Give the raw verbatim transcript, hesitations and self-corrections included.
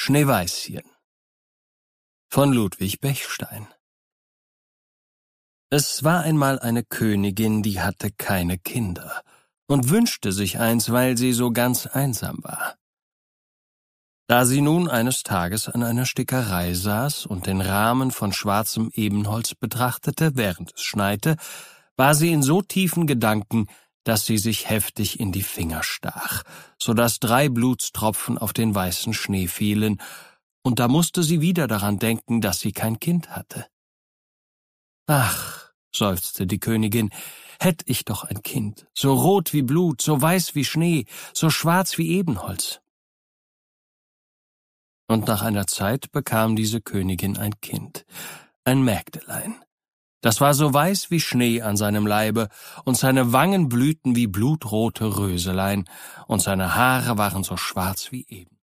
Schneeweißchen von Ludwig Bechstein. Es war einmal eine Königin, die hatte keine Kinder und wünschte sich eins, weil sie so ganz einsam war. Da sie nun eines Tages an einer Stickerei saß und den Rahmen von schwarzem Ebenholz betrachtete, während es schneite, war sie in so tiefen Gedanken, dass sie sich heftig in die Finger stach, so dass drei Blutstropfen auf den weißen Schnee fielen, und da musste sie wieder daran denken, dass sie kein Kind hatte. »Ach«, seufzte die Königin, »hätt ich doch ein Kind, so rot wie Blut, so weiß wie Schnee, so schwarz wie Ebenholz.« Und nach einer Zeit bekam diese Königin ein Kind, ein Mägdelein. Das war so weiß wie Schnee an seinem Leibe, und seine Wangen blühten wie blutrote Röselein, und seine Haare waren so schwarz wie Eben.